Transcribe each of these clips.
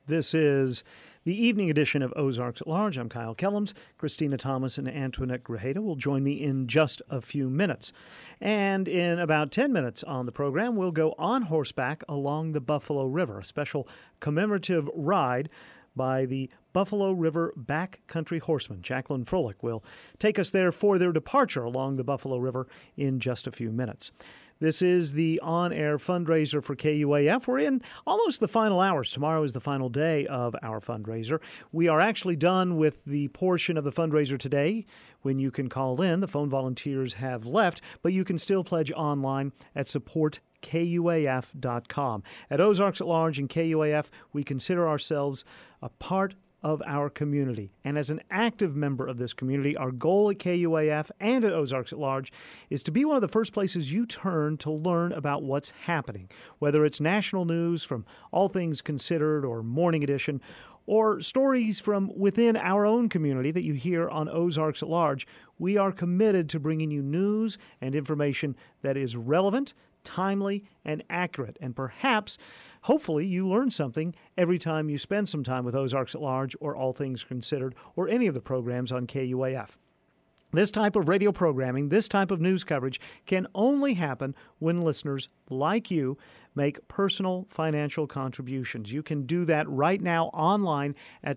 This is the evening edition of Ozarks at Large. I'm Kyle Kellums. Christina Thomas and Antoinette Grajeda will join me in just a few minutes. And in about 10 minutes on the program, we'll go on horseback along the Buffalo River, a special commemorative ride by the Buffalo River Backcountry Horsemen. Jacqueline Froelich will take us there for their departure along the Buffalo River in just a few minutes. This is the on-air fundraiser for KUAF. We're in almost the final hours. Tomorrow is the final day of our fundraiser. We are actually done with the portion of the fundraiser today when you can call in. The phone volunteers have left, but you can still pledge online at supportkuaf.com. At Ozarks at Large and KUAF, we consider ourselves a part of our community. And as an active member of this community, our goal at KUAF and at Ozarks at Large is to be one of the first places you turn to learn about what's happening, whether it's national news from All Things Considered or Morning Edition, or stories from within our own community that you hear on Ozarks at Large. We are committed to bringing you news and information that is relevant, timely, and accurate. And perhaps, hopefully, you learn something every time you spend some time with Ozarks at Large or All Things Considered or any of the programs on KUAF. This type of radio programming, this type of news coverage can only happen when listeners like you make personal financial contributions. You can do that right now online at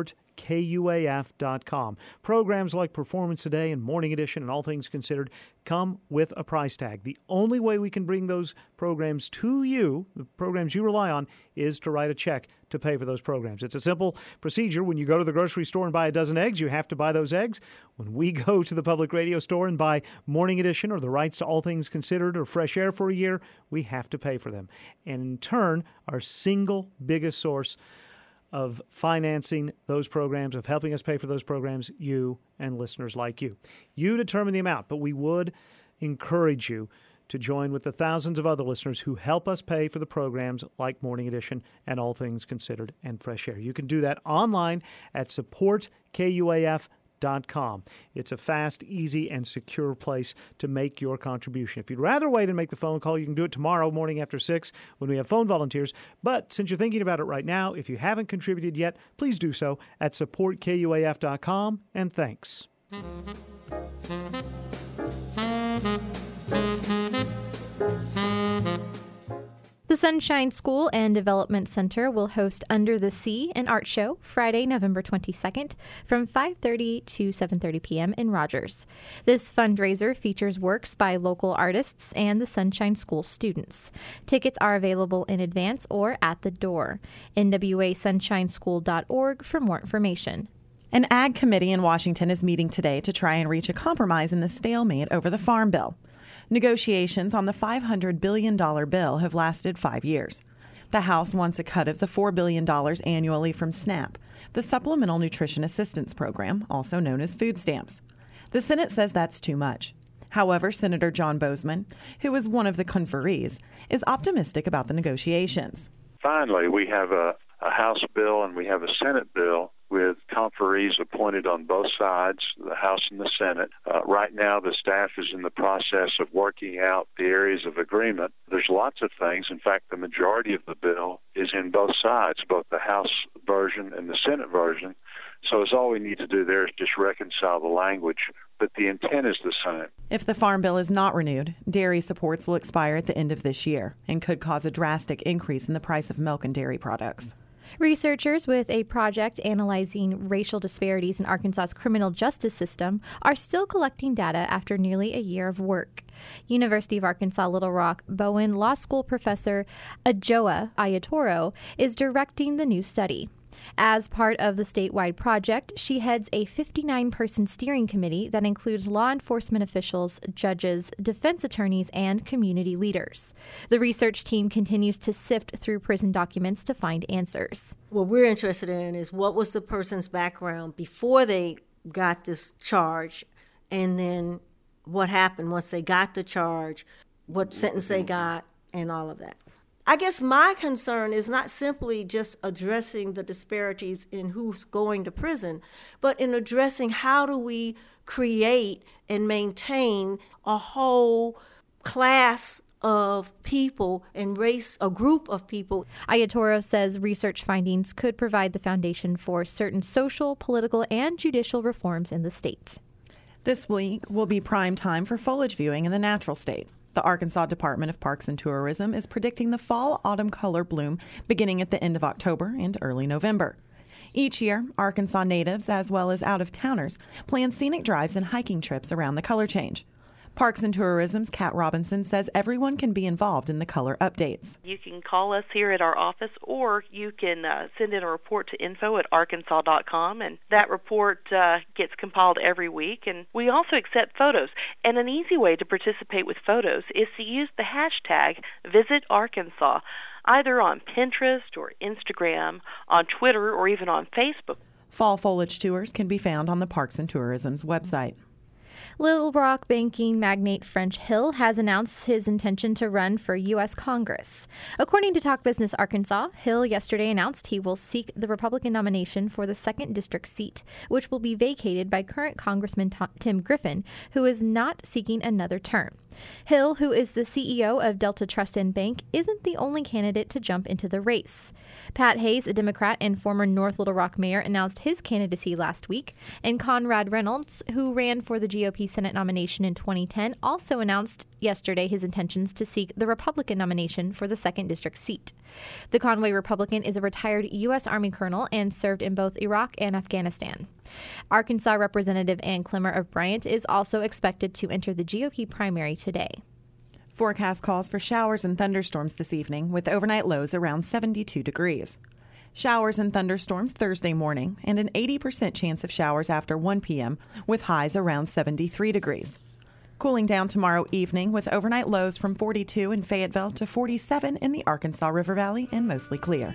supportkuaf.com. Programs like Performance Today and Morning Edition and All Things Considered come with a price tag. The only way we can bring those programs to you, the programs you rely on, is to write a check to pay for those programs. It's a simple procedure. When you go to the grocery store and buy a dozen eggs, you have to buy those eggs. When we go to the public radio store and buy Morning Edition or the rights to All Things Considered or Fresh Air for a year, we have to pay for them. And in turn, our single biggest source of financing those programs, of helping us pay for those programs, you and listeners like you. You determine the amount, but we would encourage you to join with the thousands of other listeners who help us pay for the programs like Morning Edition and All Things Considered and Fresh Air. You can do that online at supportkuaf.com. It's a fast, easy, and secure place to make your contribution. If you'd rather wait and make the phone call, you can do it tomorrow morning after 6 when we have phone volunteers. But since you're thinking about it right now, if you haven't contributed yet, please do so at supportkuaf.com, and thanks. The Sunshine School and Development Center will host Under the Sea, an art show, Friday, November 22nd from 5:30 to 7:30 p.m. in Rogers. This fundraiser features works by local artists and the Sunshine School students. Tickets are available in advance or at the door. NWASunshineschool.org for more information. An ag committee in Washington is meeting today to try and reach a compromise in the stalemate over the Farm Bill. Negotiations on the $500 billion bill have lasted 5 years. The House wants a cut of the $4 billion annually from SNAP, the Supplemental Nutrition Assistance Program, also known as food stamps. The Senate says that's too much. However, Senator John Bozeman, who is one of the conferees, is optimistic about the negotiations. Finally, we have a House bill and we have a Senate bill with conferees appointed on both sides, the House and the Senate. Right now, the staff is in the process of working out the areas of agreement. There's lots of things. In fact, the majority of the bill is in both sides, both the House version and the Senate version. So it's all we need to do there is just reconcile the language, but the intent is the same. If the Farm Bill is not renewed, dairy supports will expire at the end of this year and could cause a drastic increase in the price of milk and dairy products. Researchers with a project analyzing racial disparities in Arkansas's criminal justice system are still collecting data after nearly a year of work. University of Arkansas Little Rock Bowen Law School professor Ajoa Ayatoro is directing the new study. As part of the statewide project, she heads a 59-person steering committee that includes law enforcement officials, judges, defense attorneys, and community leaders. The research team continues to sift through prison documents to find answers. What we're interested in is what was the person's background before they got this charge, and then what happened once they got the charge, what sentence they got, and all of that. I guess my concern is not simply just addressing the disparities in who's going to prison, but in addressing how do we create and maintain a whole class of people and race a group of people. Ayatoro says research findings could provide the foundation for certain social, political, and judicial reforms in the state. This week will be prime time for foliage viewing in the natural state. The Arkansas Department of Parks and Tourism is predicting the fall-autumn color bloom beginning at the end of October and early November. Each year, Arkansas natives as well as out-of-towners plan scenic drives and hiking trips around the color change. Parks and Tourism's Kat Robinson says everyone can be involved in the color updates. You can call us here at our office, or you can send in a report to info@arkansas.com, and that report gets compiled every week. And we also accept photos. And an easy way to participate with photos is to use the hashtag #VisitArkansas, either on Pinterest or Instagram, on Twitter, or even on Facebook. Fall foliage tours can be found on the Parks and Tourism's website. Little Rock banking magnate French Hill has announced his intention to run for U.S. Congress. According to Talk Business Arkansas, Hill yesterday announced he will seek the Republican nomination for the 2nd District seat, which will be vacated by current Congressman Tim Griffin, who is not seeking another term. Hill, who is the CEO of Delta Trust and Bank, isn't the only candidate to jump into the race. Pat Hayes, a Democrat and former North Little Rock mayor, announced his candidacy last week, and Conrad Reynolds, who ran for the GOP Senate nomination in 2010, also announced yesterday his intentions to seek the Republican nomination for the 2nd District seat. The Conway Republican is a retired U.S. Army colonel and served in both Iraq and Afghanistan. Arkansas Representative Ann Clemmer of Bryant is also expected to enter the GOP primary today. Forecast calls for showers and thunderstorms this evening, with overnight lows around 72 degrees. Showers and thunderstorms Thursday morning, and an 80% chance of showers after 1 p.m., with highs around 73 degrees. Cooling down tomorrow evening, with overnight lows from 42 in Fayetteville to 47 in the Arkansas River Valley, and mostly clear.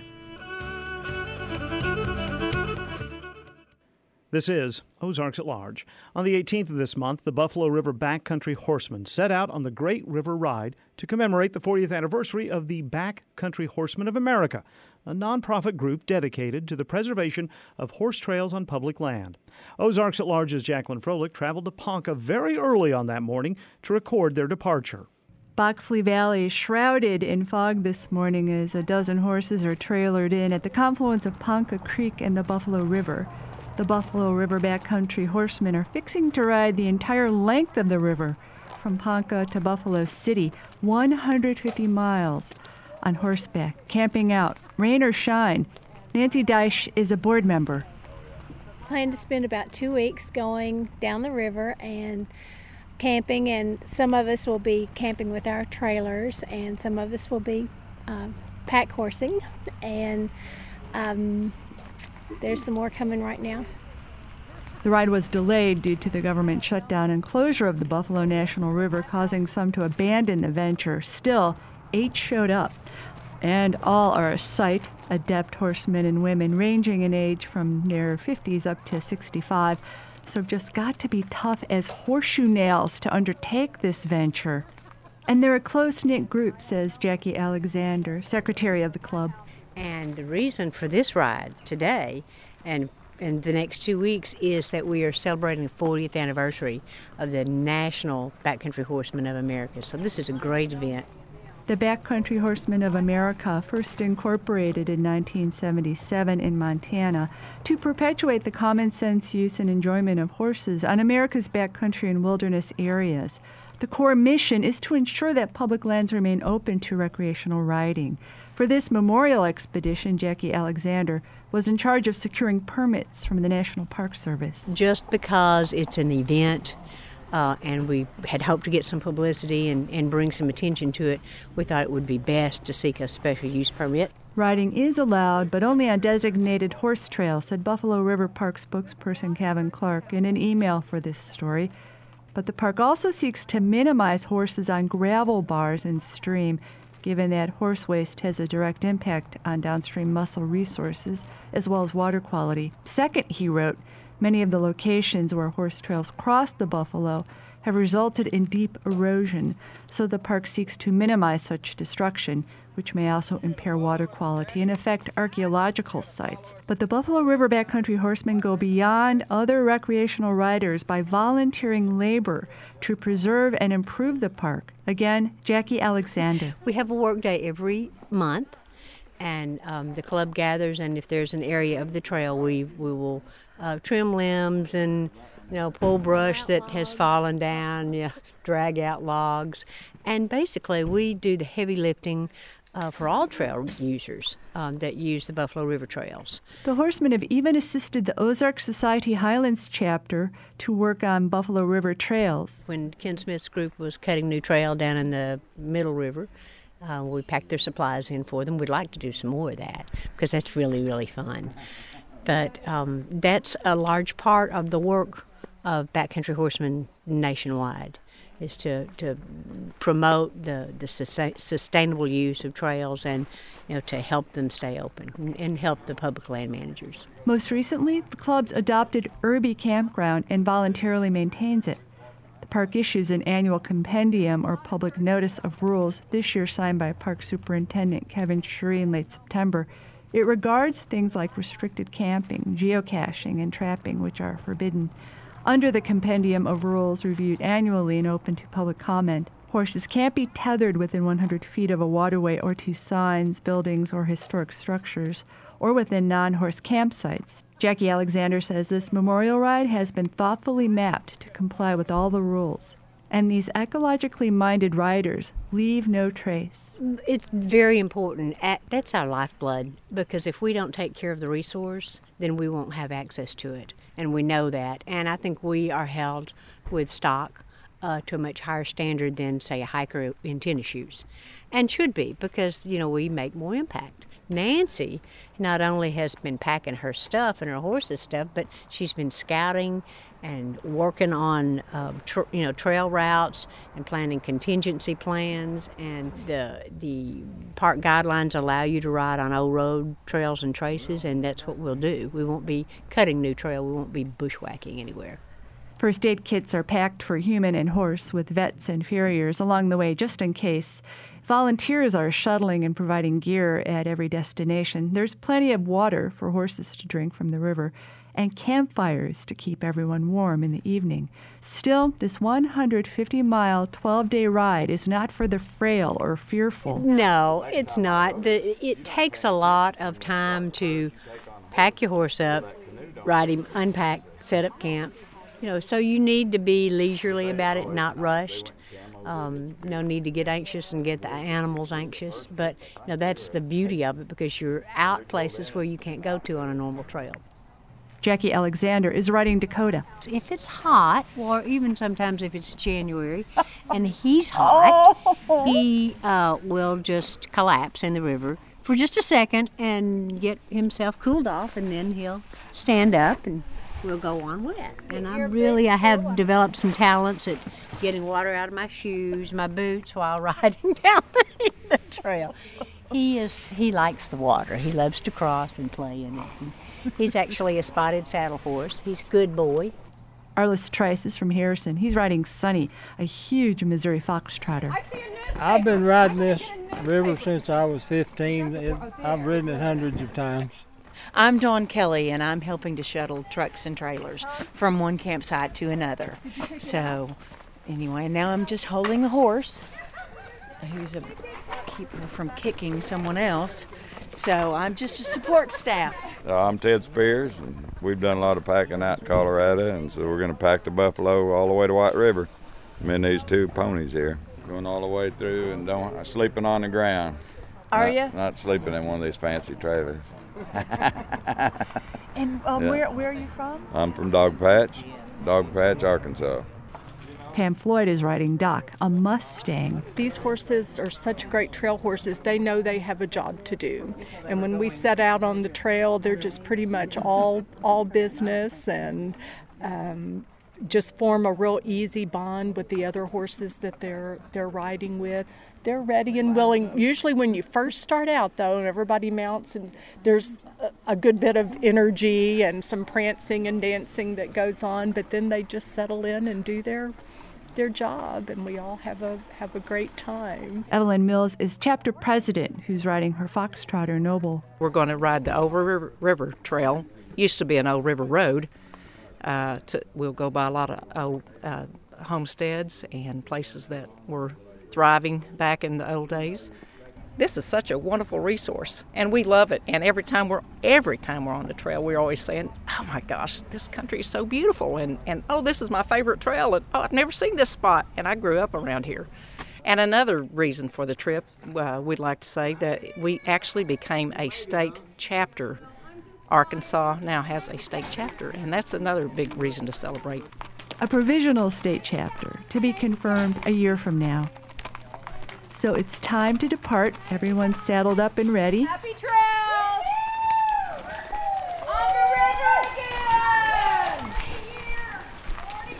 This is Ozarks at Large. On the 18th of this month, the Buffalo River Backcountry Horsemen set out on the Great River Ride to commemorate the 40th anniversary of the Backcountry Horsemen of America, a nonprofit group dedicated to the preservation of horse trails on public land. Ozarks at Large's Jacqueline Froelich traveled to Ponca very early on that morning to record their departure. Boxley Valley shrouded in fog this morning as a dozen horses are trailered in at the confluence of Ponca Creek and the Buffalo River. The Buffalo River Backcountry Horsemen are fixing to ride the entire length of the river from Ponca to Buffalo City, 150 miles on horseback, camping out, rain or shine. Nancy Deich is a board member. Plan to spend about 2 weeks going down the river and camping, and some of us will be camping with our trailers, and some of us will be pack horsing, and there's some more coming right now. The ride was delayed due to the government shutdown and closure of the Buffalo National River, causing some to abandon the venture. Still, 8 showed up, and all are a sight, adept horsemen and women ranging in age from their 50s up to 65. So have just got to be tough as horseshoe nails to undertake this venture. And they're a close-knit group, says Jackie Alexander, secretary of the club. And the reason for this ride today and the next 2 weeks is that we are celebrating the 40th anniversary of the National Backcountry Horsemen of America. So this is a great event. The Backcountry Horsemen of America first incorporated in 1977 in Montana to perpetuate the common sense use and enjoyment of horses on America's backcountry and wilderness areas. The core mission is to ensure that public lands remain open to recreational riding. For this memorial expedition, Jackie Alexander was in charge of securing permits from the National Park Service. Just because it's an event and we had hoped to get some publicity and bring some attention to it, we thought it would be best to seek a special use permit. Riding is allowed, but only on designated horse trails, said Buffalo River Park spokesperson Kevin Clark in an email for this story. But the park also seeks to minimize horses on gravel bars in stream, given that horse waste has a direct impact on downstream mussel resources as well as water quality. Second, he wrote, many of the locations where horse trails cross the Buffalo have resulted in deep erosion, so the park seeks to minimize such destruction, which may also impair water quality and affect archaeological sites. But the Buffalo River Backcountry Horsemen go beyond other recreational riders by volunteering labor to preserve and improve the park. Again, Jackie Alexander. We have a work day every month, and the club gathers, and if there's an area of the trail, we will trim limbs and pull brush that has fallen down, drag out logs. And basically, we do the heavy lifting for all trail users that use the Buffalo River trails. The Horsemen have even assisted the Ozark Society Highlands chapter to work on Buffalo River trails. When Ken Smith's group was cutting new trail down in the Middle River, we packed their supplies in for them. We'd like to do some more of that because that's really, really fun. But that's a large part of the work of Backcountry Horsemen nationwide, is to promote the sustainable use of trails and to help them stay open and help the public land managers. Most recently, the club's adopted Irby Campground and voluntarily maintains it. The park issues an annual compendium or public notice of rules, this year signed by Park Superintendent Kevin Sheree in late September. It regards things like restricted camping, geocaching, and trapping, which are forbidden. Under the compendium of rules reviewed annually and open to public comment, horses can't be tethered within 100 feet of a waterway or to signs, buildings, or historic structures, or within non-horse campsites. Jackie Alexander says this memorial ride has been thoughtfully mapped to comply with all the rules. And these ecologically minded riders leave no trace. It's very important. That's our lifeblood, because if we don't take care of the resource, then we won't have access to it. And we know that. And I think we are held with stock to a much higher standard than, say, a hiker in tennis shoes. And should be, because, we make more impact. Nancy not only has been packing her stuff and her horse's stuff, but she's been scouting and working on trail routes and planning contingency plans. And the park guidelines allow you to ride on old road trails and traces, and that's what we'll do. We won't be cutting new trail. We won't be bushwhacking anywhere. First aid kits are packed for human and horse with vets and farriers along the way just in case. Volunteers are shuttling and providing gear at every destination. There's plenty of water for horses to drink from the river and campfires to keep everyone warm in the evening. Still, this 150-mile, 12-day ride is not for the frail or fearful. No, it's not. It takes a lot of time to pack your horse up, ride him, unpack, set up camp. So you need to be leisurely about it, not rushed. No need to get anxious and get the animals anxious, but that's the beauty of it, because you're out places where you can't go to on a normal trail. Jackie Alexander is riding Dakota. If it's hot, or even sometimes if it's January and he's hot, he will just collapse in the river for just a second and get himself cooled off, and then he'll stand up and we'll go on wet. And I have developed some talents at getting water out of my shoes, my boots, while riding down the trail. He likes the water. He loves to cross and play in it. And he's actually a spotted saddle horse. He's a good boy. Arliss Trice is from Harrison. He's riding Sunny, a huge Missouri foxtrotter. I've been riding this river since I was 15. I've ridden it hundreds of times. I'm Dawn Kelly, and I'm helping to shuttle trucks and trailers from one campsite to another. So, anyway, now I'm just holding a horse who's keeping her from kicking someone else. So I'm just a support staff. I'm Ted Spears, and we've done a lot of packing out in Colorado, and so we're going to pack the buffalo all the way to White River. I'm in these two ponies here, going all the way through and sleeping on the ground. Are you? Not sleeping in one of these fancy trailers. And Yeah. where are you from? I'm from Dogpatch, Arkansas. Pam Floyd is riding Doc, a Mustang. These horses are such great trail horses. They know they have a job to do. And when we set out on the trail, they're just pretty much all business, and just form a real easy bond with the other horses that they're riding with. They're ready and willing. Usually when you first start out, though, and everybody mounts, and there's a good bit of energy and some prancing and dancing that goes on, but then they just settle in and do their their job, and we all have a great time. Evelyn Mills is chapter president, who's riding her Foxtrotter Noble. We're going to ride the Old River Trail. Used to be an old river road. We'll go by a lot of old homesteads and places that were thriving back in the old days. This is such a wonderful resource, and we love it. And every time we're on the trail, we're always saying, "Oh my gosh, this country is so beautiful!" And oh, this is my favorite trail. And oh, I've never seen this spot, and I grew up around here. And another reason for the trip, we'd like to say that we actually became a state chapter. Arkansas now has a state chapter, and that's another big reason to celebrate. A provisional state chapter to be confirmed a year from now. So it's time to depart. Everyone's saddled up and ready. Happy trails! On the river again! 40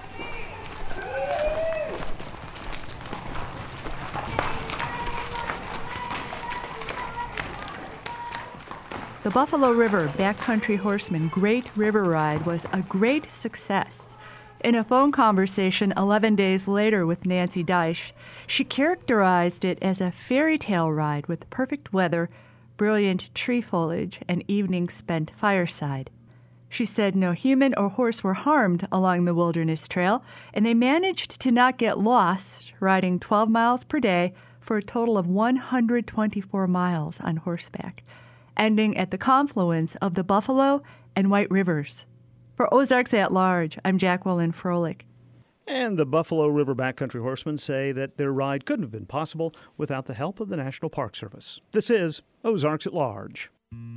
years. The Buffalo River Backcountry Horseman Great River Ride was a great success. In a phone conversation 11 days later with Nancy Deich, she characterized it as a fairy tale ride with perfect weather, brilliant tree foliage, and evenings spent fireside. She said no human or horse were harmed along the wilderness trail, and they managed to not get lost, riding 12 miles per day for a total of 124 miles on horseback, ending at the confluence of the Buffalo and White Rivers. For Ozarks at Large, I'm Jacqueline Froelich. And the Buffalo River Backcountry Horsemen say that their ride couldn't have been possible without the help of the National Park Service. This is Ozarks at Large.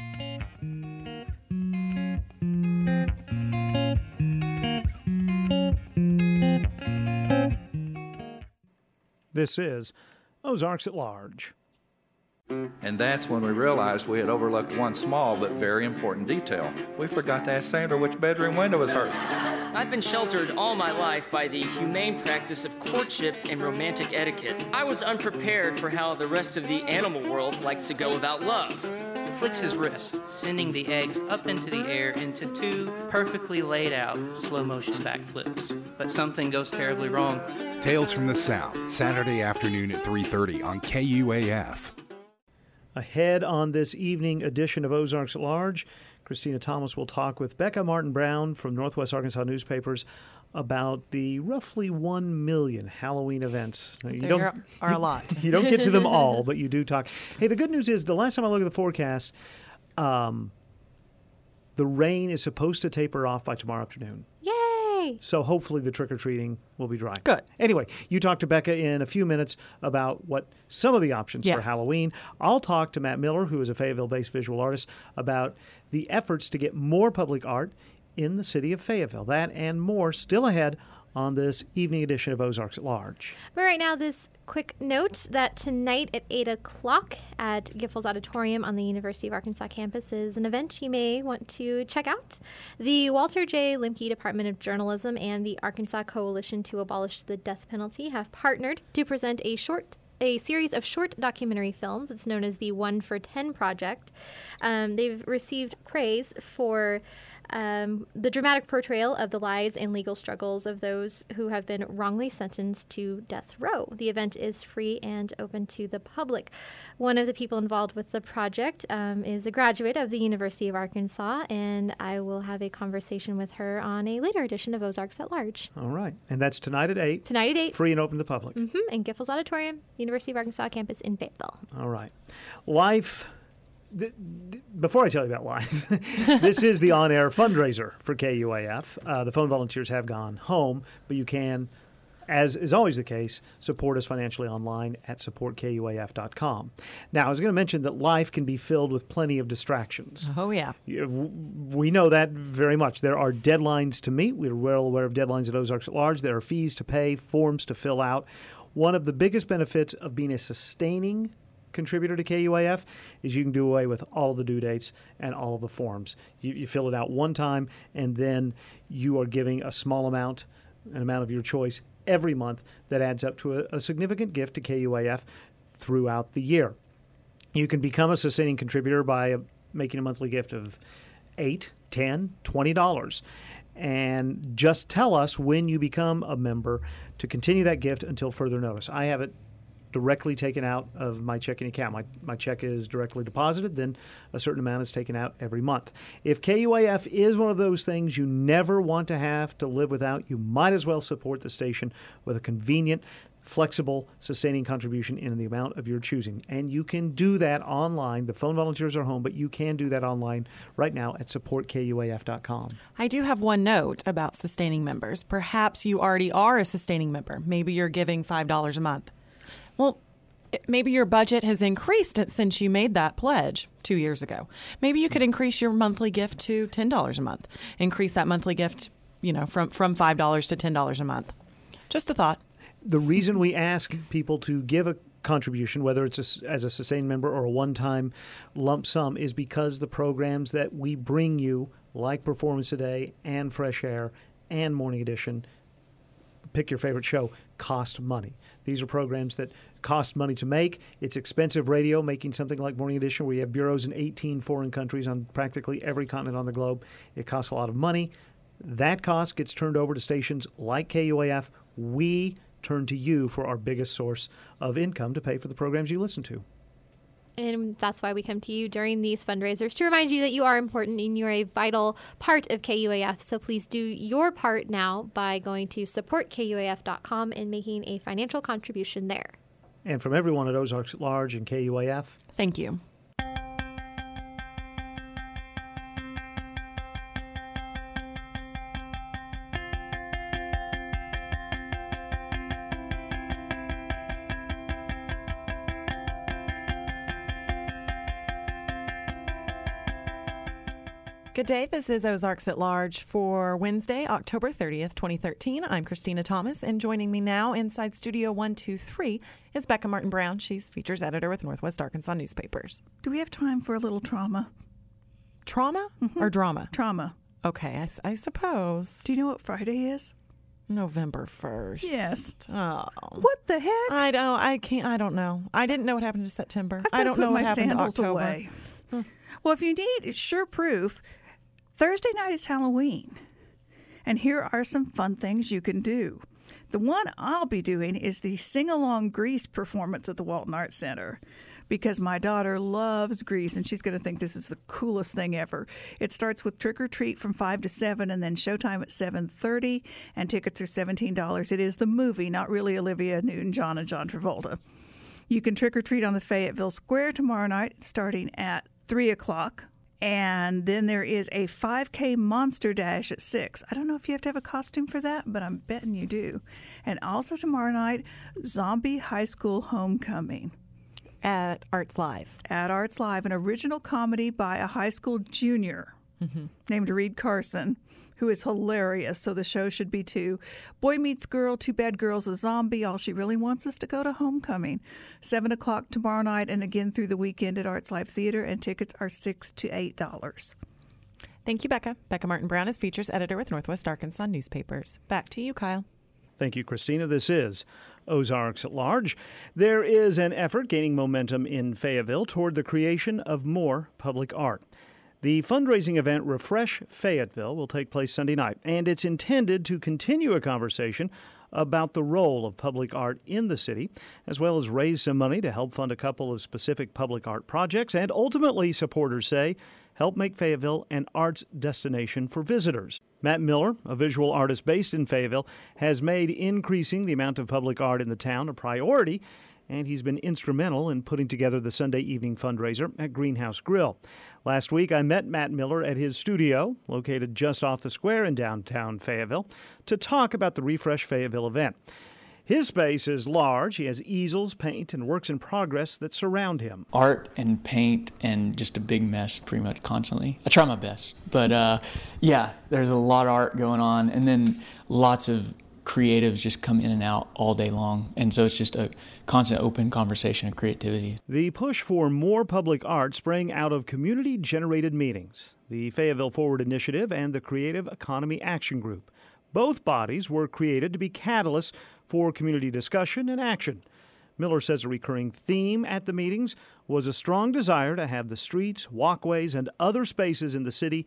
This is Ozarks at Large. And that's when we realized we had overlooked one small but very important detail. We forgot to ask Sandra which bedroom window was hers. I've been sheltered all my life by the humane practice of courtship and romantic etiquette. I was unprepared for how the rest of the animal world likes to go without love. Flicks his wrist, sending the eggs up into the air into two perfectly laid out slow-motion backflips. But something goes terribly wrong. Tales from the South, Saturday afternoon at 3:30 on KUAF. Ahead on this evening edition of Ozarks at Large, Christina Thomas will talk with Becca Martin-Brown from Northwest Arkansas Newspapers about the roughly 1 million Halloween events. Now, There are a lot. You don't get to them all, but you do talk. Hey, the good news is the last time I looked at the forecast, the rain is supposed to taper off by tomorrow afternoon. Yay! So hopefully the trick-or-treating will be dry. Good. Anyway, you talk to Becca in a few minutes about what some of the options for Halloween. I'll talk to Matt Miller, who is a Fayetteville-based visual artist, about the efforts to get more public art in the city of Fayetteville. That and more still ahead on this evening edition of Ozarks at Large. But right now, this quick note that tonight at 8 o'clock at Giffords Auditorium on the University of Arkansas campus is an event you may want to check out. The Walter J. Limke Department of Journalism and the Arkansas Coalition to Abolish the Death Penalty have partnered to present a series of short documentary films. It's known as the 1 for 10 Project. They've received praise for the dramatic portrayal of the lives and legal struggles of those who have been wrongly sentenced to death row. The event is free and open to the public. One of the people involved with the project is a graduate of the University of Arkansas, and I will have a conversation with her on a later edition of Ozarks at Large. All right. And that's tonight at 8. Tonight at 8. Free and open to the public. In Giffords Auditorium, University of Arkansas campus in Fayetteville. All right. Life... Before I tell you about life, this is the on-air fundraiser for KUAF. The phone volunteers have gone home, but you can, as is always the case, support us financially online at supportkuaf.com. Now, I was going to mention that life can be filled with plenty of distractions. Oh, yeah. We know that very much. There are deadlines to meet. We're well aware of deadlines at Ozarks at Large. There are fees to pay, forms to fill out. One of the biggest benefits of being a sustaining contributor to KUAF is you can do away with all of the due dates and all of the forms. You fill it out one time, and then you are giving a small amount, an amount of your choice, every month that adds up to a significant gift to KUAF throughout the year. You can become a sustaining contributor by making a monthly gift of $8, $10, $20. and just tell us when you become a member to continue that gift until further notice. I have it directly taken out of my checking account. My check is directly deposited, then a certain amount is taken out every month. If KUAF is one of those things you never want to have to live without, you might as well support the station with a convenient, flexible, sustaining contribution in the amount of your choosing. And you can do that online. The phone volunteers are home, but you can do that online right now at supportkuaf.com. I do have one note about sustaining members. Perhaps you already are a sustaining member. Maybe you're giving $5 a month. Well, maybe your budget has increased since you made that pledge 2 years ago. Maybe you could increase your monthly gift to $10 a month. Increase that monthly gift, from $5 to $10 a month. Just a thought. The reason we ask people to give a contribution, whether it's as a sustained member or a one-time lump sum, is because the programs that we bring you, like Performance Today and Fresh Air and Morning Edition, pick your favorite show, cost money. These are programs that cost money to make. It's expensive radio, making something like Morning Edition, where you have bureaus in 18 foreign countries on practically every continent on the globe. It costs a lot of money. That cost gets turned over to stations like KUAF. We turn to you for our biggest source of income to pay for the programs you listen to. And that's why we come to you during these fundraisers to remind you that you are important and you're a vital part of KUAF. So please do your part now by going to supportkuaf.com and making a financial contribution there. And from everyone at Ozarks at Large and KUAF, thank you. Good day. This is Ozarks at Large for Wednesday, October 30th, 2013. I'm Christina Thomas, and joining me now inside Studio 123 is Becca Martin Brown. She's features editor with Northwest Arkansas Newspapers. Do we have time for a little trauma? Trauma or drama? Trauma. Okay, I suppose. Do you know what Friday is? November 1st. Yes. Oh. What the heck? I don't know. I didn't know what happened to September. I don't know what happened to October. Away. Well, if you need sure proof, Thursday night is Halloween, and here are some fun things you can do. The one I'll be doing is the Sing-Along Grease performance at the Walton Arts Center, because my daughter loves Grease, and she's going to think this is the coolest thing ever. It starts with Trick or Treat from 5 to 7, and then Showtime at 7:30, and tickets are $17. It is the movie, not really Olivia Newton-John and John Travolta. You can trick or treat on the Fayetteville Square tomorrow night, starting at 3 o'clock. And then there is a 5K Monster Dash at 6. I don't know if you have to have a costume for that, but I'm betting you do. And also tomorrow night, Zombie High School Homecoming. At Arts Live. At Arts Live, an original comedy by a high school junior named Reed Carson, who is hilarious, so the show should be too. Boy meets girl, two bad girls, a zombie. All she really wants is to go to homecoming. 7 o'clock tomorrow night and again through the weekend at Arts Live Theater, and tickets are $6 to $8. Thank you, Becca. Becca Martin Brown is features editor with Northwest Arkansas Newspapers. Back to you, Kyle. Thank you, Christina. This is Ozarks at Large. There is an effort gaining momentum in Fayetteville toward the creation of more public art. The fundraising event Refresh Fayetteville will take place Sunday night, and it's intended to continue a conversation about the role of public art in the city, as well as raise some money to help fund a couple of specific public art projects, and ultimately, supporters say, help make Fayetteville an arts destination for visitors. Matt Miller, a visual artist based in Fayetteville, has made increasing the amount of public art in the town a priority, and he's been instrumental in putting together the Sunday evening fundraiser at Greenhouse Grill. Last week, I met Matt Miller at his studio, located just off the square in downtown Fayetteville, to talk about the Refresh Fayetteville event. His space is large. He has easels, paint, and works in progress that surround him. Art and paint and just a big mess pretty much constantly. I try my best. But yeah, there's a lot of art going on, and then lots of creatives just come in and out all day long. And so it's just a constant open conversation of creativity. The push for more public art sprang out of community-generated meetings, the Fayetteville Forward Initiative and the Creative Economy Action Group. Both bodies were created to be catalysts for community discussion and action. Miller says a recurring theme at the meetings was a strong desire to have the streets, walkways, and other spaces in the city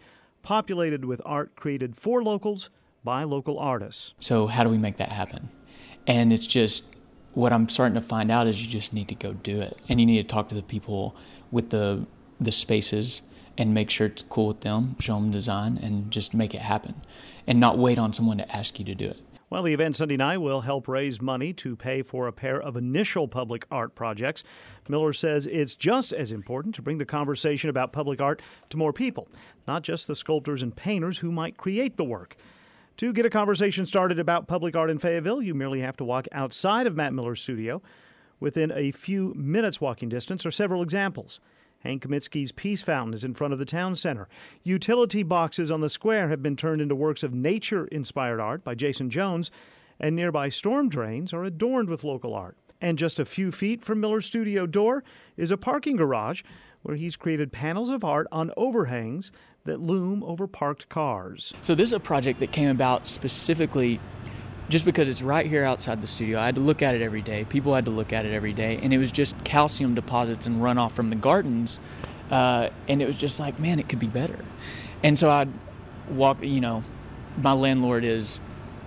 populated with art created for locals by local artists. So how do we make that happen? And it's just, what I'm starting to find out is you just need to go do it. And you need to talk to the people with the spaces and make sure it's cool with them, show them design, and just make it happen. And not wait on someone to ask you to do it. Well, the event Sunday night will help raise money to pay for a pair of initial public art projects. Miller says it's just as important to bring the conversation about public art to more people, not just the sculptors and painters who might create the work. To get a conversation started about public art in Fayetteville, you merely have to walk outside of Matt Miller's studio. Within a few minutes walking distance are several examples. Hank Kaminsky's Peace Fountain is in front of the town center. Utility boxes on the square have been turned into works of nature-inspired art by Jason Jones, and nearby storm drains are adorned with local art. And just a few feet from Miller's studio door is a parking garage where he's created panels of art on overhangs that loom over parked cars. So this is a project that came about specifically just because it's right here outside the studio. I had to look at it every day. People had to look at it every day. And it was just calcium deposits and runoff from the gardens. And it was just like, man, it could be better. And so I'd walk, my landlord is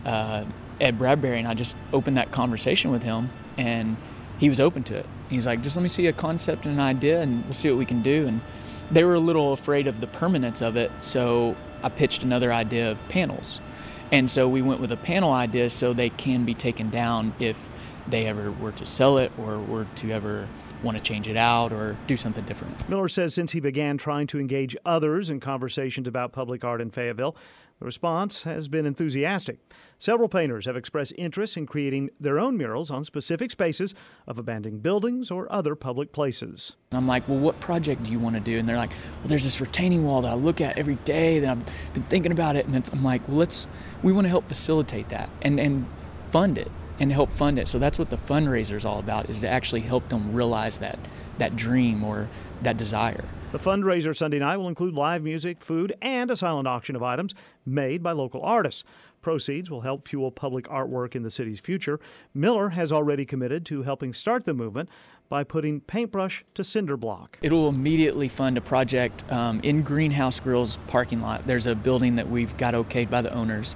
Ed Bradbury, and I just opened that conversation with him, and he was open to it. He's like, just let me see a concept and an idea, and we'll see what we can do. And they were a little afraid of the permanence of it, so I pitched another idea of panels. And so we went with a panel idea so they can be taken down if they ever were to sell it or were to ever want to change it out or do something different. Miller says since he began trying to engage others in conversations about public art in Fayetteville, the response has been enthusiastic. Several painters have expressed interest in creating their own murals on specific spaces of abandoned buildings or other public places. I'm like, well, what project do you want to do? And they're like, well, there's this retaining wall that I look at every day that I've been thinking about it. And I'm like, well, we want to help facilitate that and fund it and help fund it. So that's what the fundraiser is all about, is to actually help them realize that dream or that desire. The fundraiser Sunday night will include live music, food, and a silent auction of items made by local artists. Proceeds will help fuel public artwork in the city's future. Miller has already committed to helping start the movement by putting paintbrush to cinder block. It will immediately fund a project in Greenhouse Grill's parking lot. There's a building that we've got okayed by the owners.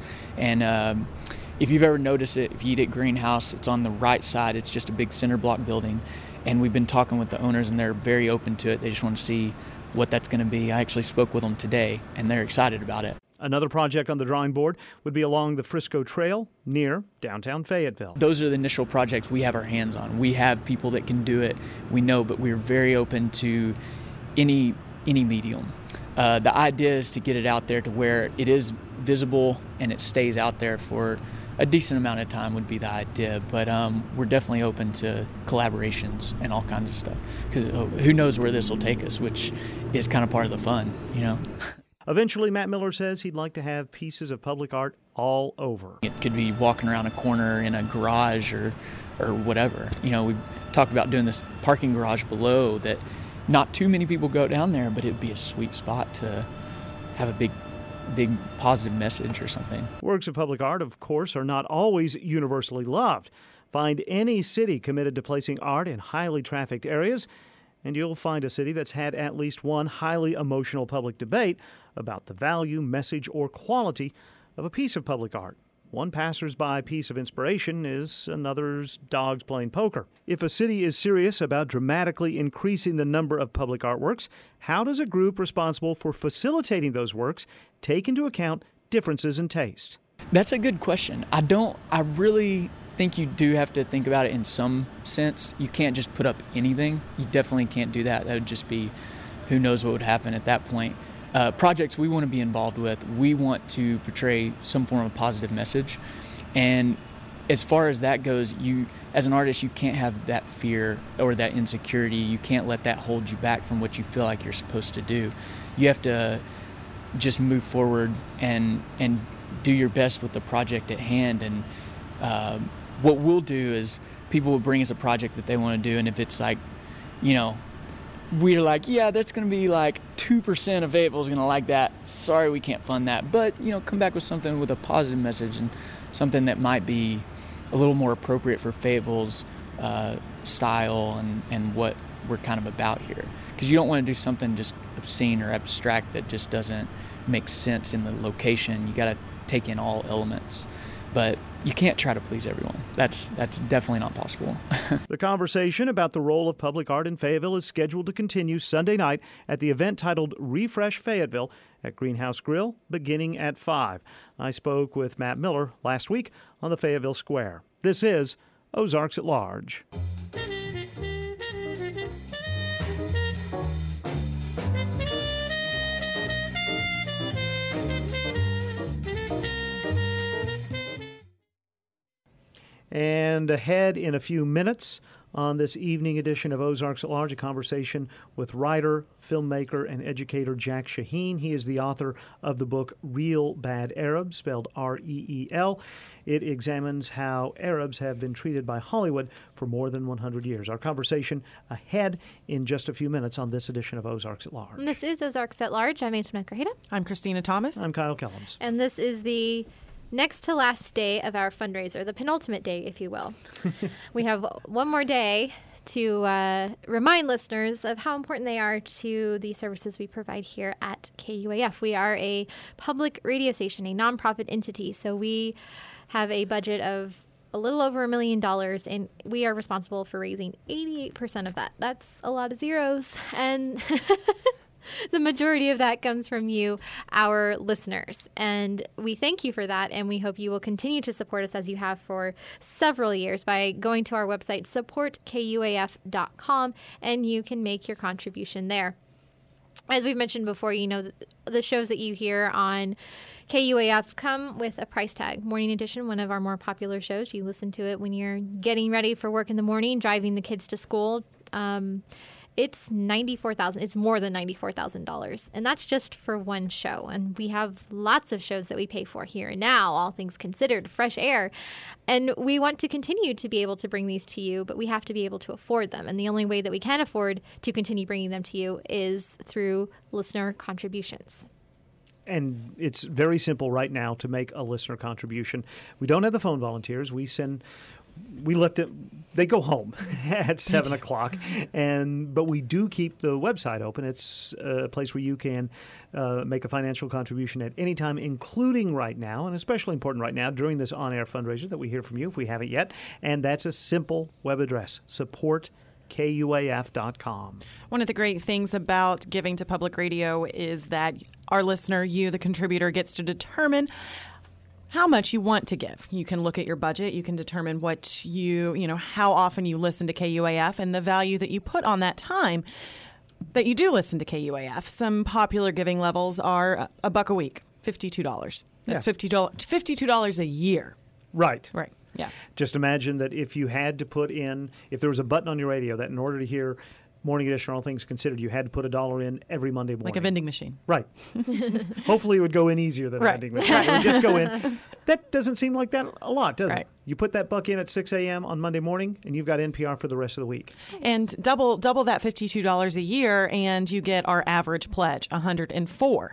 And if you've ever noticed it, if you eat at Greenhouse, it's on the right side. It's just a big cinder block building. And we've been talking with the owners, and they're very open to it. They just want to see what that's going to be. I actually spoke with them today, and they're excited about it. Another project on the drawing board would be along the Frisco Trail near downtown Fayetteville. Those are the initial projects we have our hands on. We have people that can do it, we know, but we're very open to any medium. The idea is to get it out there to where it is visible and it stays out there for a decent amount of time would be the idea, but we're definitely open to collaborations and all kinds of stuff. Because who knows where this will take us, which is kind of part of the fun, Eventually, Matt Miller says he'd like to have pieces of public art all over. It could be walking around a corner in a garage or whatever. We talked about doing this parking garage below that not too many people go down there, but it would be a sweet spot to have a big positive message or something. Works of public art, of course, are not always universally loved. Find any city committed to placing art in highly trafficked areas, and you'll find a city that's had at least one highly emotional public debate about the value, message, or quality of a piece of public art. One passersby piece of inspiration is another's dogs playing poker. If a city is serious about dramatically increasing the number of public artworks, how does a group responsible for facilitating those works take into account differences in taste? That's a good question. I really think you do have to think about it in some sense. You can't just put up anything. You definitely can't do that. That would just be, who knows what would happen at that point. Projects we want to be involved with, we want to portray some form of positive message. And as far as that goes, you, as an artist, you can't have that fear or that insecurity. You can't let that hold you back from what you feel like you're supposed to do. You have to just move forward and do your best with the project at hand. And what we'll do is people will bring us a project that they want to do, and if it's like, we're like, yeah, that's going to be like 2% of Fayetteville is going to like that. Sorry, we can't fund that. But, come back with something with a positive message and something that might be a little more appropriate for Fayetteville's style and what we're kind of about here. Because you don't want to do something just obscene or abstract that just doesn't make sense in the location. You got to take in all elements. But you can't try to please everyone. That's definitely not possible. The conversation about the role of public art in Fayetteville is scheduled to continue Sunday night at the event titled Refresh Fayetteville at Greenhouse Grill, beginning at 5. I spoke with Matt Miller last week on the Fayetteville Square. This is Ozarks at Large. And ahead in a few minutes on this evening edition of Ozarks at Large, a conversation with writer, filmmaker, and educator Jack Shaheen. He is the author of the book Real Bad Arab, spelled R-E-E-L. It examines how Arabs have been treated by Hollywood for more than 100 years. Our conversation ahead in just a few minutes on this edition of Ozarks at Large. This is Ozarks at Large. I'm Antoinette Grajeda. I'm Christina Thomas. I'm Kyle Kellums. And this is the next to last day of our fundraiser, the penultimate day, if you will. We have one more day to remind listeners of how important they are to the services we provide here at KUAF. We are a public radio station, a nonprofit entity, so we have a budget of a little over $1 million, and we are responsible for raising 88% of that. That's a lot of zeros, and the majority of that comes from you, our listeners. And we thank you for that, and we hope you will continue to support us as you have for several years by going to our website, supportkuaf.com, and you can make your contribution there. As we've mentioned before, you know, the shows that you hear on KUAF come with a price tag. Morning Edition, one of our more popular shows. You listen to it when you're getting ready for work in the morning, driving the kids to school. It's $94,000. It's more than $94,000, and that's just for one show. And we have lots of shows that we pay for here and now, all things considered, fresh air. And we want to continue to be able to bring these to you, but we have to be able to afford them. And the only way that we can afford to continue bringing them to you is through listener contributions. And it's very simple right now to make a listener contribution. We don't have the phone volunteers. We let them, they go home at 7 o'clock, but we do keep the website open. It's a place where you can make a financial contribution at any time, including right now, and especially important right now during this on-air fundraiser that we hear from you if we haven't yet. And that's a simple web address, supportkuaf.com. One of the great things about giving to public radio is that our listener, you, the contributor, gets to determine how much you want to give. You can look at your budget. You can determine what how often you listen to KUAF and the value that you put on that time that you do listen to KUAF. Some popular giving levels are $1 a week, $52. That's $52 a year. Right. Right. Yeah. Just imagine that if you had to if there was a button on your radio that in order to hear Morning Edition, all things considered, you had to put $1 in every Monday morning. Like a vending machine. Right. Hopefully it would go in easier than a vending machine. It would just go in. That doesn't seem like that a lot, does it? You put that buck in at 6 a.m. on Monday morning, and you've got NPR for the rest of the week. And double that $52 a year, and you get our average pledge, $104.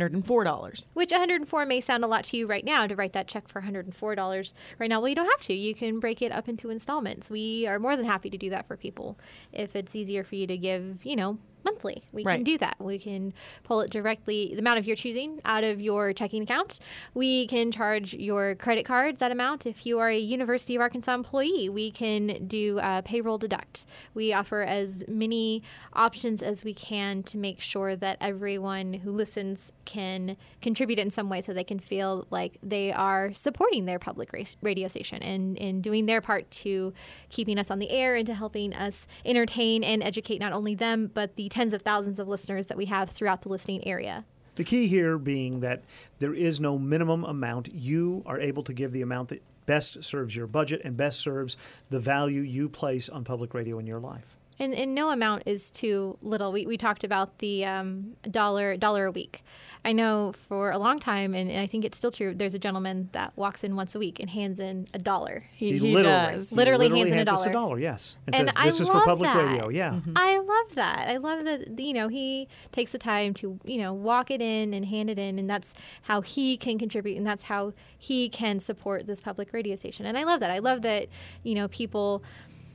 $104. Which $104 may sound a lot to you right now to write that check for $104 right now. Well, you don't have to. You can break it up into installments. We are more than happy to do that for people. If it's easier for you to give, monthly, we can do that. We can pull it directly, the amount of your choosing, out of your checking account. We can charge your credit card that amount. If you are a University of Arkansas employee, we can do payroll deduct. We offer as many options as we can to make sure that everyone who listens can contribute in some way so they can feel like they are supporting their public radio station and doing their part to keeping us on the air and to helping us entertain and educate not only them, but the tens of thousands of listeners that we have throughout the listening area. The key here being that there is no minimum amount. You are able to give the amount that best serves your budget and best serves the value you place on public radio in your life. And no amount is too little. We talked about the dollar a week. I know for a long time, and I think it's still true, there's a gentleman that walks in once a week and hands in $1. He does. Literally hands in $1. Us $1, yes. And says, I this is for public radio. Yeah. Mm-hmm. I love that. I love that, he takes the time to, walk it in and hand it in, and that's how he can contribute, and that's how he can support this public radio station. And I love that. I love that, people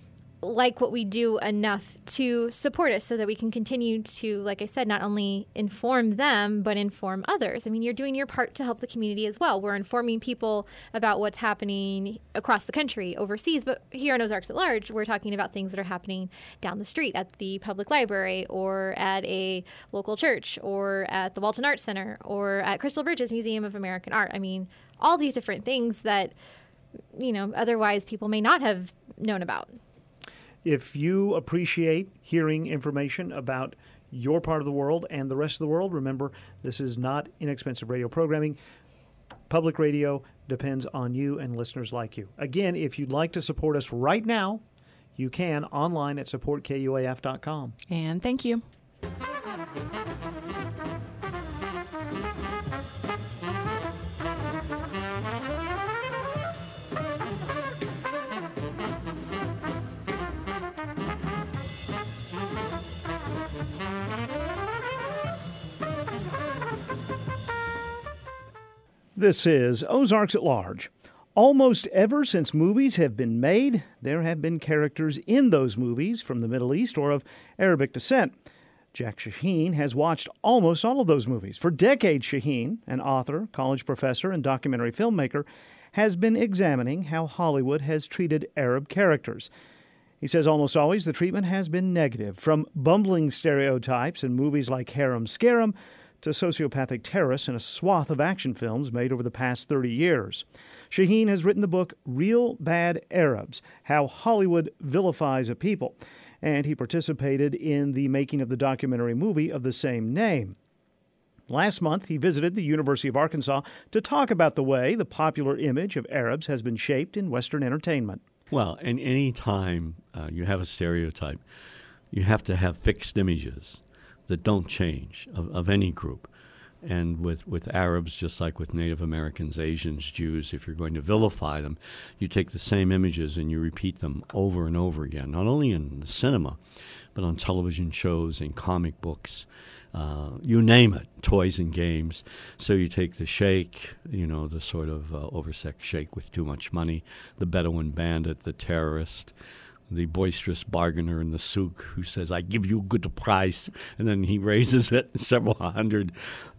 like what we do enough to support us so that we can continue to, like I said, not only inform them, but inform others. I mean, you're doing your part to help the community as well. We're informing people about what's happening across the country, overseas, but here in Ozarks at large, we're talking about things that are happening down the street at the public library or at a local church or at the Walton Arts Center or at Crystal Bridges Museum of American Art. I mean, all these different things that, otherwise people may not have known about. If you appreciate hearing information about your part of the world and the rest of the world, remember, this is not inexpensive radio programming. Public radio depends on you and listeners like you. Again, if you'd like to support us right now, you can online at supportkuaf.com. And thank you. This is Ozarks at Large. Almost ever since movies have been made, there have been characters in those movies from the Middle East or of Arabic descent. Jack Shaheen has watched almost all of those movies. For decades, Shaheen, an author, college professor, and documentary filmmaker, has been examining how Hollywood has treated Arab characters. He says almost always the treatment has been negative, from bumbling stereotypes in movies like Harem Scarum to sociopathic terrorists in a swath of action films made over the past 30 years. Shaheen has written the book Real Bad Arabs, How Hollywood Vilifies a People, and he participated in the making of the documentary movie of the same name. Last month, he visited the University of Arkansas to talk about the way the popular image of Arabs has been shaped in Western entertainment. Well, in any time you have a stereotype, you have to have fixed images that don't change of any group. And with Arabs, just like with Native Americans, Asians, Jews, if you're going to vilify them, you take the same images and you repeat them over and over again, not only in the cinema, but on television shows, in comic books, you name it, toys and games. So you take the sheikh, the sort of oversexed sheikh with too much money, the Bedouin bandit, the terrorist, the boisterous bargainer in the souk who says, I give you a good price, and then he raises it several hundred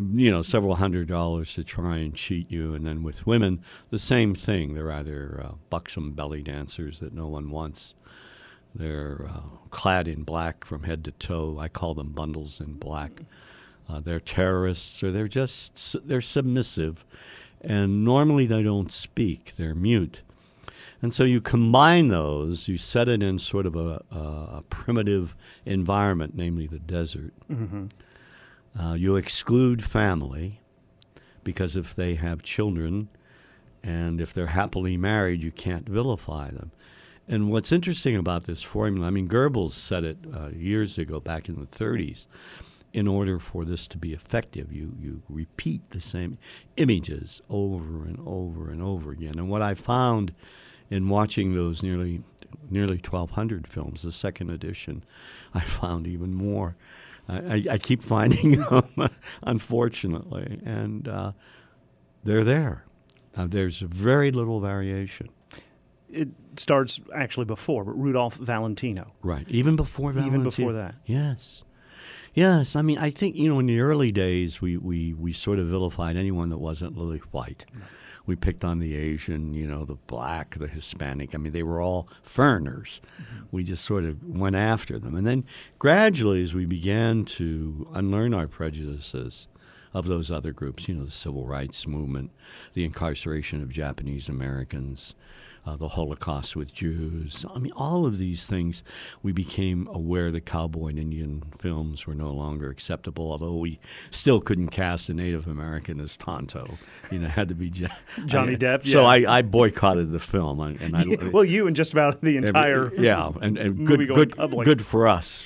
dollars to try and cheat you. And then with women, the same thing. They're either buxom belly dancers that no one wants. They're clad in black from head to toe. I call them bundles in black. They're terrorists, or they're submissive. And normally they don't speak. They're mute. And so you combine those, you set it in sort of a primitive environment, namely the desert. Mm-hmm. You exclude family, because if they have children and if they're happily married, you can't vilify them. And what's interesting about this formula, Goebbels said it years ago, back in the 30s, in order for this to be effective, you repeat the same images over and over and over again. And what I found in watching those nearly 1,200 films, the second edition, I found even more. I keep finding them, unfortunately, and they're there. There's very little variation. It starts actually before, but Rudolph Valentino. Right, even before Valentino. Even before that. Yes. Yes, I think, in the early days, we sort of vilified anyone that wasn't lily white. Right. We picked on the Asian, the black, the Hispanic. They were all foreigners. Mm-hmm. We just sort of went after them. And then gradually, as we began to unlearn our prejudices of those other groups, the civil rights movement, the incarceration of Japanese Americans, the Holocaust with Jews. All of these things, we became aware that cowboy and Indian films were no longer acceptable, although we still couldn't cast a Native American as Tonto. It had to be Johnny Depp. Yeah. So I boycotted the film. Well, you and just about the entire and good for us,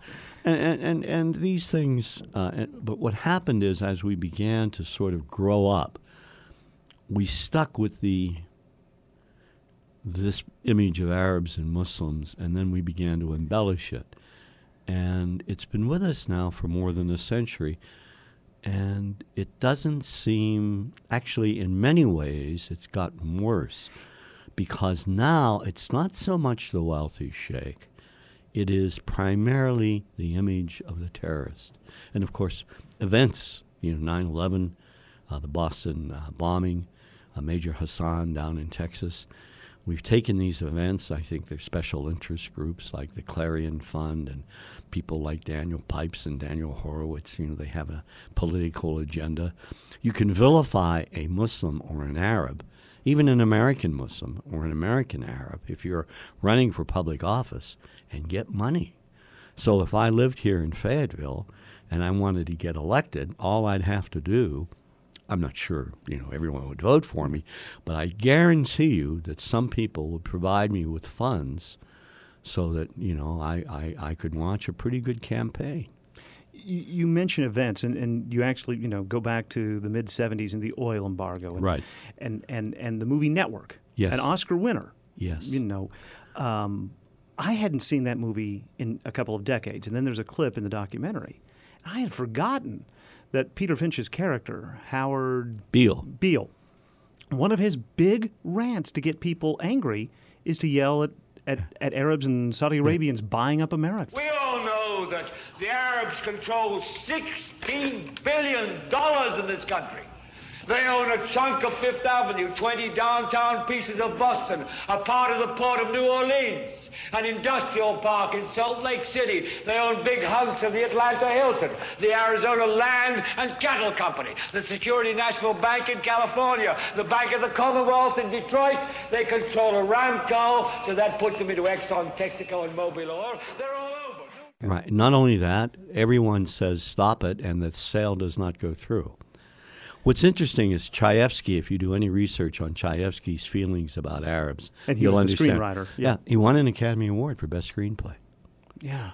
And these things, but what happened is, as we began to sort of grow up, we stuck with this image of Arabs and Muslims, and then we began to embellish it. And it's been with us now for more than a century, and it doesn't seem, actually in many ways, it's gotten worse, because now it's not so much the wealthy sheikh. It is primarily the image of the terrorist. And, of course, events, 9/11, the Boston bombing, Major Hassan down in Texas. We've taken these events. I think there's special interest groups like the Clarion Fund and people like Daniel Pipes and Daniel Horowitz. They have a political agenda. You can vilify a Muslim or an Arab, even an American Muslim or an American Arab, if you're running for public office, and get money. So if I lived here in Fayetteville and I wanted to get elected, all I'd have to do, I'm not sure, everyone would vote for me, but I guarantee you that some people would provide me with funds so that, I could launch a pretty good campaign. You mention events, and you actually, go back to the mid-'70s and the oil embargo. And, right. And the movie Network. Yes. An Oscar winner. Yes. I hadn't seen that movie in a couple of decades, and then there's a clip in the documentary. I had forgotten that Peter Finch's character, Howard Beale, one of his big rants to get people angry is to yell at Arabs and Saudi Arabians buying up America. We all know that the Arabs control $16 billion in this country. They own a chunk of Fifth Avenue, 20 downtown pieces of Boston, a part of the port of New Orleans, an industrial park in Salt Lake City. They own big hunks of the Atlanta Hilton, the Arizona Land and Cattle Company, the Security National Bank in California, the Bank of the Commonwealth in Detroit. They control Aramco, so that puts them into Exxon, Texaco, and Mobil Oil. They're all over. Right. Not only that, everyone says stop it, and the sale does not go through. What's interesting is Chayefsky, if you do any research on Chayefsky's feelings about Arabs, and he you'll was understand. The screenwriter. Yeah, he won an Academy Award for Best Screenplay. Yeah.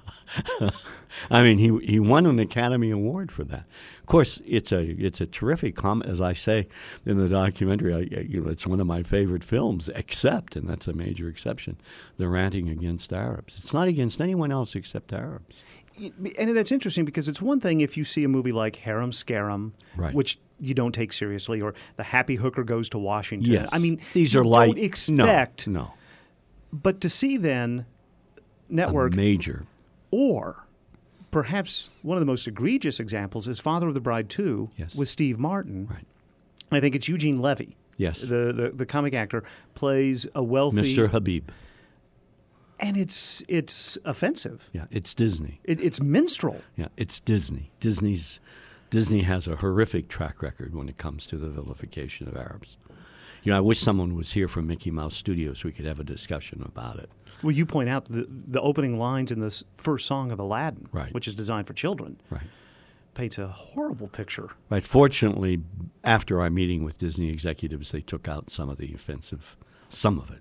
I mean, he won an Academy Award for that. Of course, it's a terrific comment, as I say in the documentary. It's one of my favorite films, except, and that's a major exception, the ranting against Arabs. It's not against anyone else except Arabs. And that's interesting because it's one thing if you see a movie like Harem Scarum, right, which you don't take seriously, or The Happy Hooker Goes to Washington. Yes. I mean, these are light. Don't expect. No. But to see then Network. A major. Or perhaps one of the most egregious examples is Father of the Bride 2 with Steve Martin. Right. I think it's Eugene Levy. Yes. The comic actor plays a wealthy. Mr. Habib. And it's offensive. Yeah, it's Disney. It's minstrel. Yeah, it's Disney. Disney has a horrific track record when it comes to the vilification of Arabs. I wish someone was here from Mickey Mouse Studios so we could have a discussion about it. Well, you point out the opening lines in this first song of Aladdin, right, which is designed for children, right, paints a horrible picture. Right. Fortunately, after our meeting with Disney executives, they took out some of the offensive, some of it,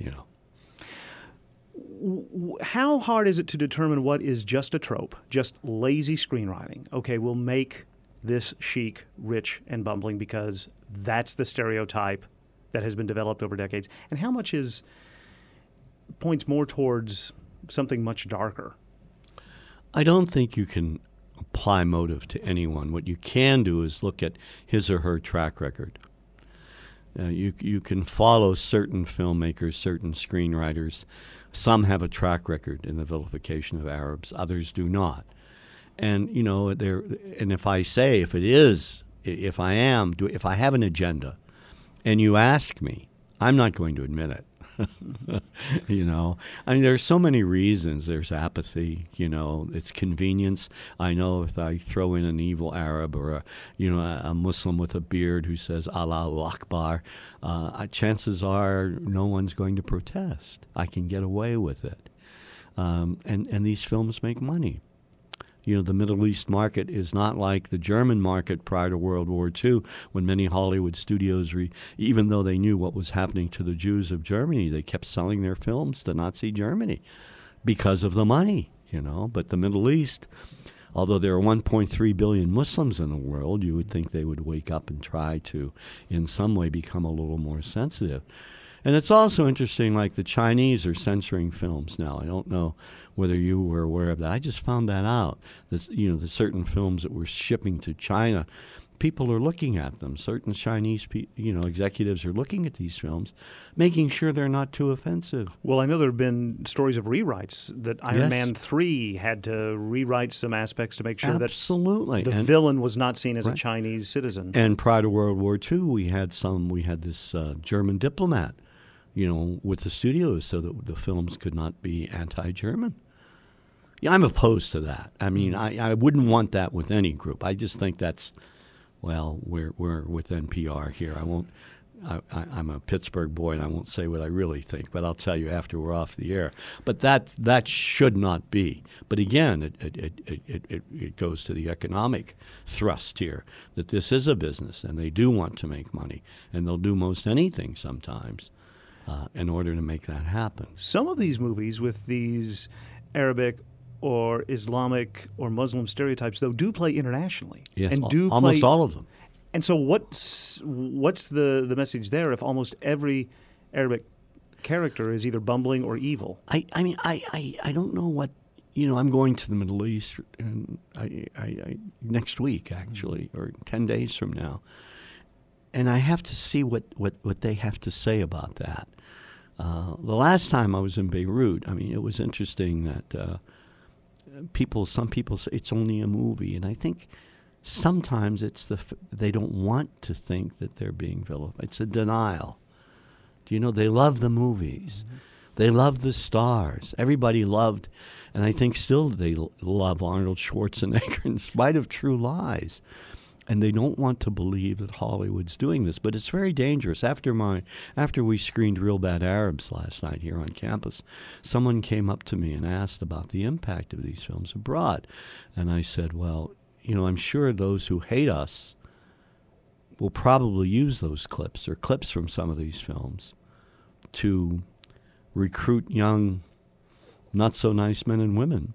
How hard is it to determine what is just a trope, just lazy screenwriting? Okay, we'll make this chic, rich, and bumbling because that's the stereotype that has been developed over decades. And how much points more towards something much darker? I don't think you can apply motive to anyone. What you can do is look at his or her track record. You can follow certain filmmakers, certain screenwriters. Some have a track record in the vilification of Arabs. Others do not. And and if I have an agenda, and you ask me, I'm not going to admit it. I mean, there's so many reasons. There's apathy, it's convenience. I know if I throw in an evil Arab or a Muslim with a beard who says Allahu Akbar, chances are no one's going to protest. I can get away with it. And these films make money. The Middle East market is not like the German market prior to World War II, when many Hollywood studios, even though they knew what was happening to the Jews of Germany, they kept selling their films to Nazi Germany because of the money, But the Middle East, although there are 1.3 billion Muslims in the world, you would think they would wake up and try to, in some way, become a little more sensitive. And it's also interesting, like the Chinese are censoring films now. I don't know whether you were aware of that. I just found that out. The certain films that were shipping to China people are looking at them. Certain Chinese executives are looking at these films, making sure they're not too offensive. Well, I know there have been stories of rewrites that Iron Man 3 had to rewrite some aspects to make sure that the villain was not seen as a Chinese citizen. And prior to World War II, we had this German diplomat, with the studios so that the films could not be anti-German. Yeah, I'm opposed to that. I mean, I wouldn't want that with any group. I just think that's, we're with NPR here. I'm a Pittsburgh boy, and I won't say what I really think, but I'll tell you after we're off the air. But that should not be. But again, it goes to the economic thrust here, that this is a business, and they do want to make money, and they'll do most anything sometimes in order to make that happen. Some of these movies with these Arabic or Islamic or Muslim stereotypes, though, do play internationally. Yes, and almost all of them. And so what's the message there if almost every Arabic character is either bumbling or evil? I don't know what, I'm going to the Middle East and next week, actually, or 10 days from now. And I have to see what they have to say about that. The last time I was in Beirut, it was interesting that some people say it's only a movie, and I think sometimes it's they don't want to think that they're being vilified. It's a denial. They love the movies. Mm-hmm. They love the stars. Everybody loved, and I think still they love Arnold Schwarzenegger in spite of True Lies. And they don't want to believe that Hollywood's doing this. But it's very dangerous. After we screened Real Bad Arabs last night here on campus, someone came up to me and asked about the impact of these films abroad. And I said, well, I'm sure those who hate us will probably use those clips or clips from some of these films to recruit young, not-so-nice men and women.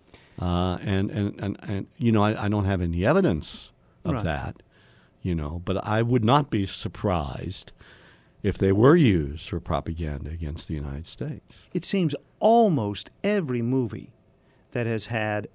And I don't have any evidence of that, but I would not be surprised if they were used for propaganda against the United States. It seems almost every movie that has had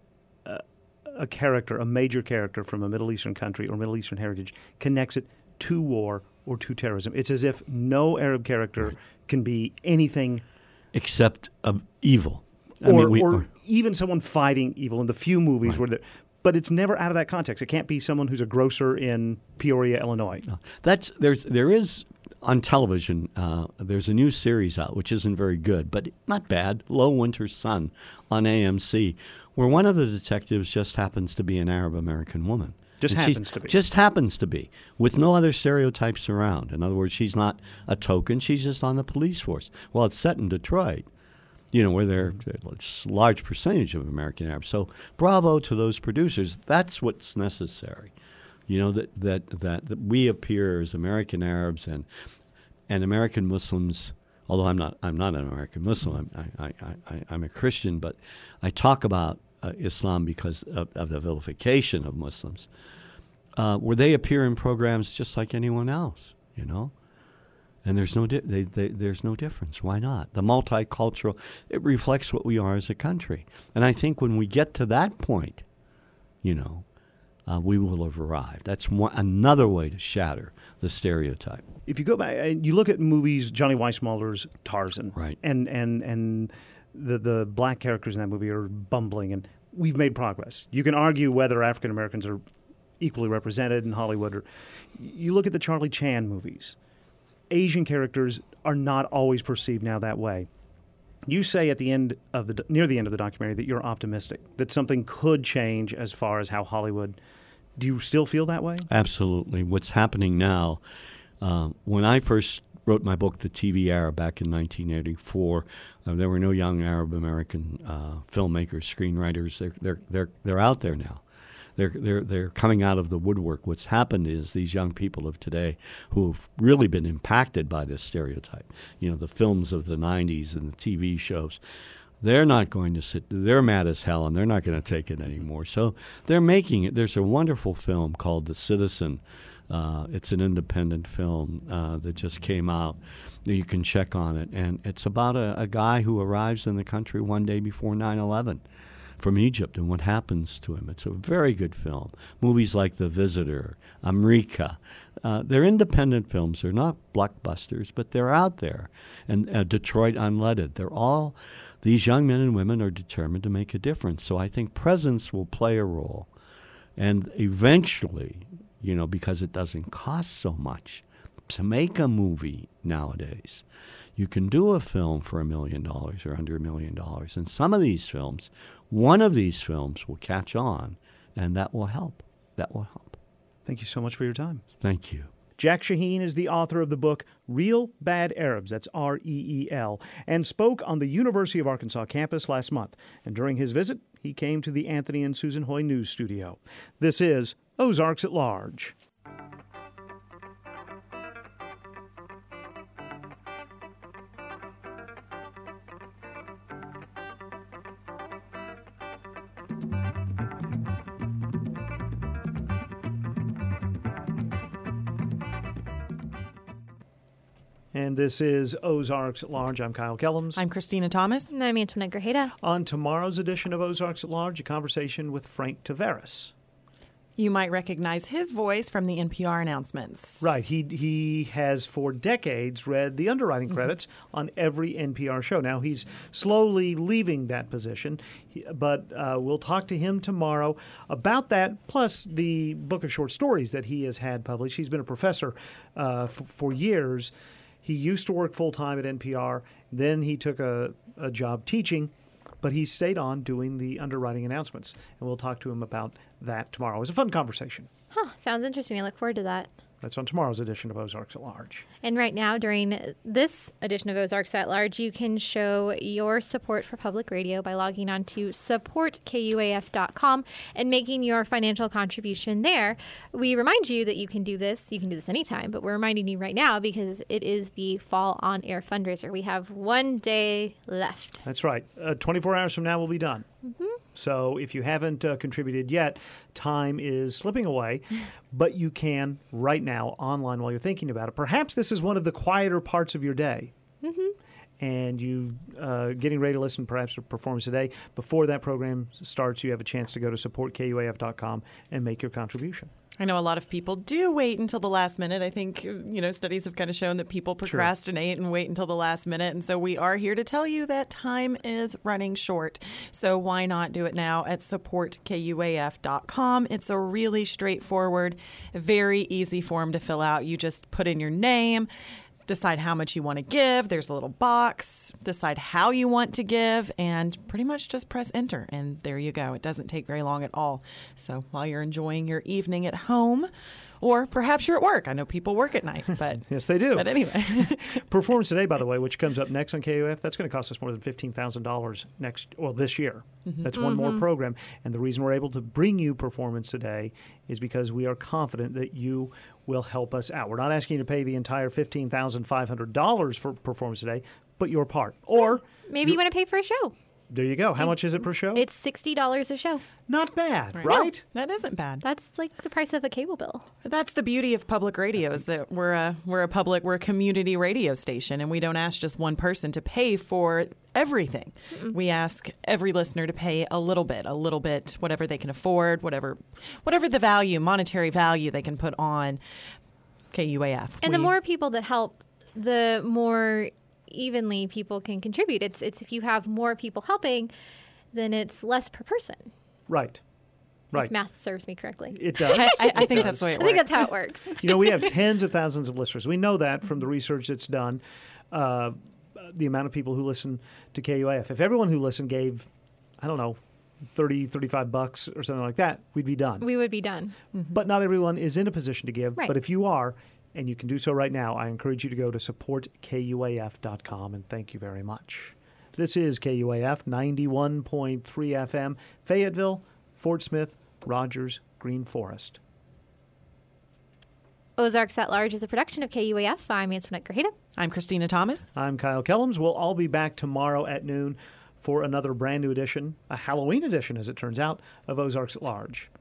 a major character from a Middle Eastern country or Middle Eastern heritage connects it to war or to terrorism. It's as if no Arab character can be anything except evil. Or even someone fighting evil in the few movies where they're... But it's never out of that context. It can't be someone who's a grocer in Peoria, Illinois. There is on television. There's a new series out which isn't very good, but not bad. Low Winter Sun on AMC, where one of the detectives just happens to be an Arab American woman. Just happens to be, with no other stereotypes around. In other words, she's not a token. She's just on the police force. Well, it's set in Detroit. Where there's a large percentage of American Arabs. So bravo to those producers. That's what's necessary. That we appear as American Arabs and American Muslims. Although I'm not an American Muslim. I'm a Christian, but I talk about Islam because of the vilification of Muslims, where they appear in programs just like anyone else. And there's no difference. Why not? The multicultural, it reflects what we are as a country. And I think when we get to that point, we will have arrived. That's another way to shatter the stereotype. If you go back and you look at movies, Johnny Weissmuller's Tarzan, right, and the black characters in that movie are bumbling, and we've made progress. You can argue whether African Americans are equally represented in Hollywood, or you look at the Charlie Chan movies. Asian characters are not always perceived now that way. You say near the end of the documentary that you're optimistic, that something could change as far as how Hollywood. Do you still feel that way? Absolutely. What's happening now, when I first wrote my book, The TV Arab, back in 1984, there were no young Arab American filmmakers, screenwriters. They're out there now. They're coming out of the woodwork. What's happened is these young people of today who have really been impacted by this stereotype, the films of the 90s and the TV shows, they're not going to sit. They're mad as hell, and they're not going to take it anymore. So they're making it. There's a wonderful film called The Citizen. It's an independent film that just came out. You can check on it. And it's about a guy who arrives in the country one day before 9/11. from Egypt and what happens to him. It's a very good film. Movies like The Visitor, America, they're independent films. They're not blockbusters, but they're out there. And Detroit Unleaded, these young men and women are determined to make a difference. So I think presence will play a role. And eventually, because it doesn't cost so much to make a movie nowadays, you can do a film for $1 million or under $1 million. And some of these films, one of these films will catch on, and that will help. That will help. Thank you so much for your time. Thank you. Jack Shaheen is the author of the book Real Bad Arabs, that's REEL, and spoke on the University of Arkansas campus last month. And during his visit, he came to the Anthony and Susan Hoy News Studio. This is Ozarks at Large. And this is Ozarks at Large. I'm Kyle Kellums. I'm Christina Thomas. And I'm Antoinette Grajeda. On tomorrow's edition of Ozarks at Large, a conversation with Frank Taveras. You might recognize his voice from the NPR announcements. Right. He has for decades read the underwriting credits on every NPR show. Now, he's slowly leaving that position, but we'll talk to him tomorrow about that, plus the book of short stories that he has had published. He's been a professor for years. He used to work full-time at NPR. Then he took a job teaching, but he stayed on doing the underwriting announcements. And we'll talk to him about that tomorrow. It was a fun conversation. Sounds interesting. I look forward to that. That's on tomorrow's edition of Ozarks at Large. And right now, during this edition of Ozarks at Large, you can show your support for public radio by logging on to supportkuaf.com and making your financial contribution there. We remind you that you can do this. You can do this anytime, but we're reminding you right now because it is the Fall On Air fundraiser. We have 1 day left. That's right. 24 hours from now, we'll be done. Mm-hmm. So if you haven't contributed yet, time is slipping away, but you can right now online while you're thinking about it. Perhaps this is one of the quieter parts of your day. Mm-hmm. And you getting ready to listen perhaps to Performance Today. Before that program starts, you have a chance to go to supportkuaf.com and make your contribution. I know a lot of people do wait until the last minute. I think, studies have kind of shown that people procrastinate and wait until the last minute. And so we are here to tell you that time is running short. So why not do it now at supportkuaf.com? It's a really straightforward, very easy form to fill out. You just put in your name, decide how much you want to give. There's a little box. Decide how you want to give, and pretty much just press enter. And there you go. It doesn't take very long at all. So while you're enjoying your evening at home, or perhaps you're at work. I know people work at night, but yes, they do. But anyway, Performance Today, by the way, which comes up next on KUAF, that's going to cost us more than $15,000 this year. Mm-hmm. That's one more program, and the reason we're able to bring you Performance Today is because we are confident that you will help us out. We're not asking you to pay the entire $15,500 for Performance Today, but your part, or maybe you want to pay for a show. There you go. How much is it per show? It's $60 a show. Not bad, right? No, that isn't bad. That's like the price of a cable bill. But that's the beauty of public radio is that we're a community radio station, and we don't ask just one person to pay for everything. Mm-mm. We ask every listener to pay a little bit, whatever they can afford, whatever the value, monetary value they can put on KUAF. And the more people that help, the more evenly people can contribute. It's if you have more people helping, then it's less per person. Right. If math serves me correctly. It does. I think that's the way it works. I think that's how it works. We have tens of thousands of listeners. We know that from the research that's done, the amount of people who listen to KUAF. If everyone who listened gave, I don't know, $30, $35 or something like that, we'd be done. We would be done. Mm-hmm. But not everyone is in a position to give. Right. But if you are, and you can do so right now, I encourage you to go to supportkuaf.com, and thank you very much. This is KUAF 91.3 FM, Fayetteville, Fort Smith, Rogers, Green Forest. Ozarks at Large is a production of KUAF. I'm Antoinette Grajeda. I'm Christina Thomas. I'm Kyle Kellums. We'll all be back tomorrow at noon for another brand new edition, a Halloween edition, as it turns out, of Ozarks at Large.